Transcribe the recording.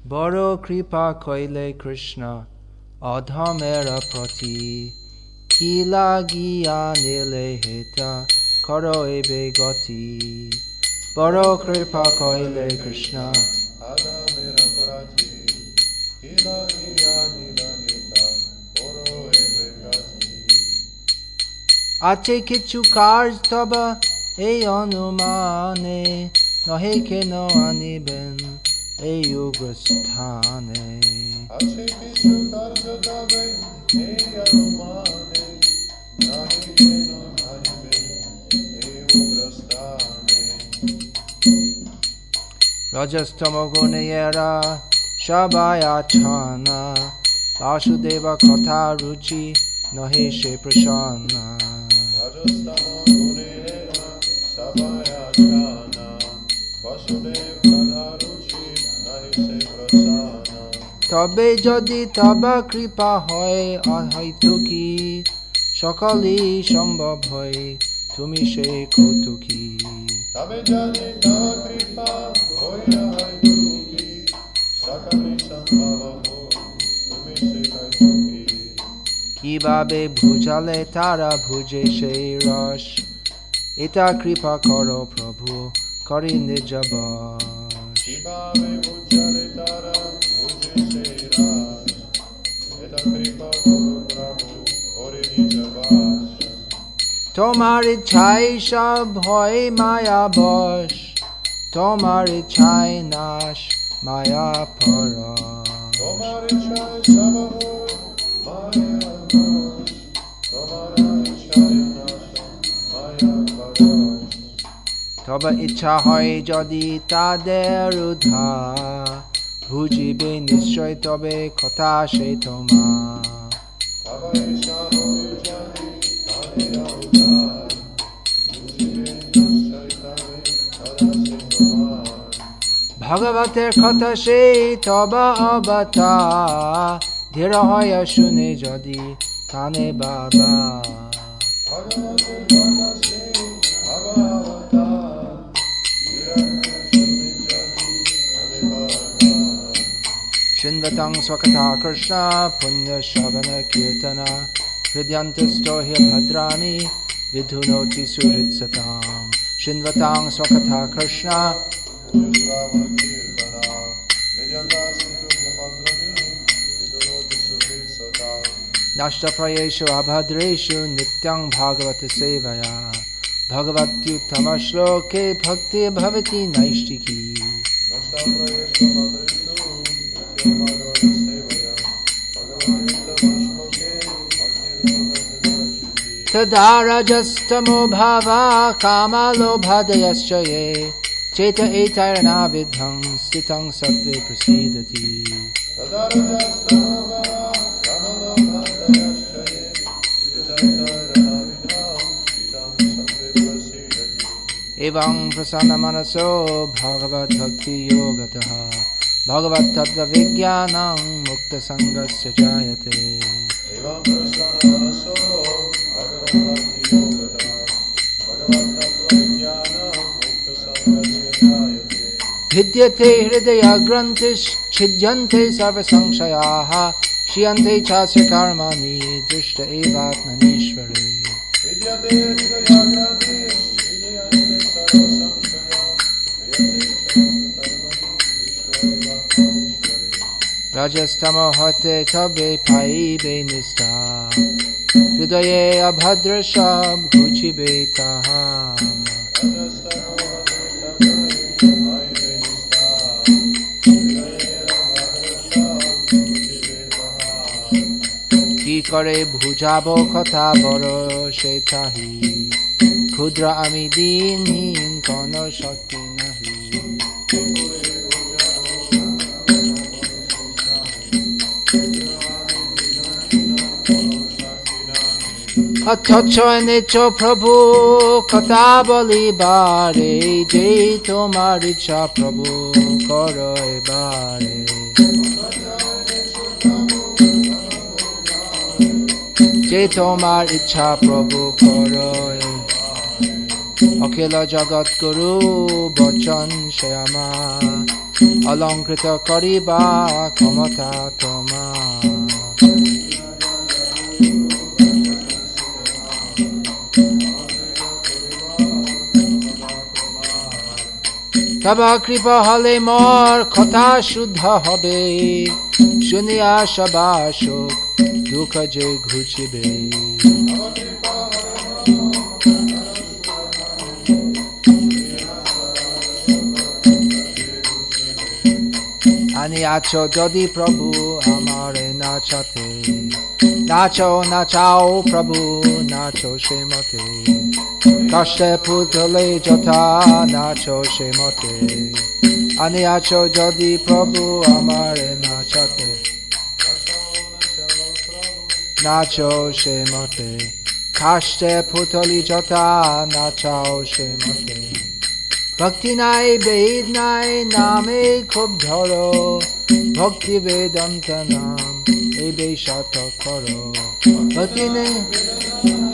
বড় কৃপা কইলে কৃষ্ণ অধমের প্রতি কি লাগিয়া নিলে হেতা করো এবে গতি বড় কৃপা কইলে কৃষ্ণ অধমের প্রতি কি লাগিয়া নিলে হেতা করো এবে গতি আছে কিছু কার্য তবা এই অনুমানে নহে কেন আনিবেন এই উগ্রস্থানে আছে কিছু কার্য তবে এই অনুমানে নহে কেন আনিবেন এই উগ্রস্থানে রজস্তম গুণে এরা সবাই আচ্ছন্ন বাসুদেব কথা রুচি নহে সে প্রসন্ন রাজস্তম গুণে এরা সবাই আচ্ছন্ন বাসুদেব কথা রুচি নহে সে প্রসন্ন তবে যদি তবা কৃপা হয় হয়তো কি সকলই সম্ভব হয় তুমি সে কৌতুকী তবে যদি তব কৃপা হইয়া হয়তো কি সকলে সম্ভব হয় তুমি সে কৌতুকী কিভাবে বুঝালে তারা বুঝে সেই রস এটা কৃপা করো প্রভু করি নিজ বশ কিভাবে বুঝালে তারা বুঝে সেই রাস এটা কৃপা করো প্রভু করে নিজ বাস তোমার ইচ্ছাই সব হয় মায়া বশ তোমার ইচ্ছাই নাশ মায়া পরশ তোমার ইচ্ছায় সব হয় মায়া বশ তোমার ইচ্ছায় নাশ মায়া পরশ তবে ইচ্ছা হয় যদি তাদের উদ্ধার বুঝিবে নিশ্চয় তবে কথা সে তোমার তবে ইচ্ছা হয়ে যদি তাদের উদ্ধার বুঝিবে নিশ্চয় তবে কথা সে তোমার ভগবতের কথা সেই তবা অবতার ধীর হয় শুনে যদি কানে বাবা ভগবতের কথা সেই অবতার শুনে যদি আমি বাবা Shinvatang swakatha Krishna punya shavana kirtana hridyantasto hi bhadrani vidhunoti suhritsatam Shinvatang swakatha Krishna Nashtaprayeshu abhadreshu nityang bhagavata sevaya Bhagavatyuttama shloke bhakti bhavati naishtiki Tada rajastamo bhava kamalo bhadayascha ye Cheta etairana vidhang stitang sattve prasidati Evam prasanna manaso bhagavat bhakti yogataha Bhagavat tattva vijnanam mukta sangasya jayate Evam prasanna manaso bhagavat bhakti yogataha Bhagavat tattva vijnanam mukta sangasya jayate Vidyate hridaya grantish chidjante sarva sangshayaha Shiyante chasya karmani drishta evatmanishvare Vidyate hridaya grantish chidjante sarva samshaya Shiyante chasya karmani Rajastamo hote tabe paibe nista Hridaye abhadra shab ghuchibe taha কি করে বুঝাবো কথা বড় সে চাহি ক্ষুদ্র আমি দিনহীন কোন শক্তি নাহি অথচ এনেছ প্রভু কথা বলিবারে যে তোমার ইচ্ছা প্রভু করো এবারে যে তোমার ইচ্ছা প্রভু করো অখিল জগৎ গুরু বচন সে আমার অলংকৃত করিবা ক্ষমতা তোমার তবা কৃপা হলে মোর কথা শুদ্ধ হবে শুনিয়া সবা শোক দুঃখ যে ঘুচিবে আনিয়াছো যদি প্রভু আমারে নাচাতে নাচো নাচাও প্রভু নাচো সে মতে কষ্টে পুতলে যথা নাচো সে মতে আনিয়াছো যদি প্রভু আমারে নাচাতে নাচো সে মতে কষ্টে পুতলি যথা নাচাও সে মতে ভক্তি নাই বেদ নাই নামে খুব ধরো ভক্তি বেদান্ত নাম এই বেশাত করো ভক্তি নেই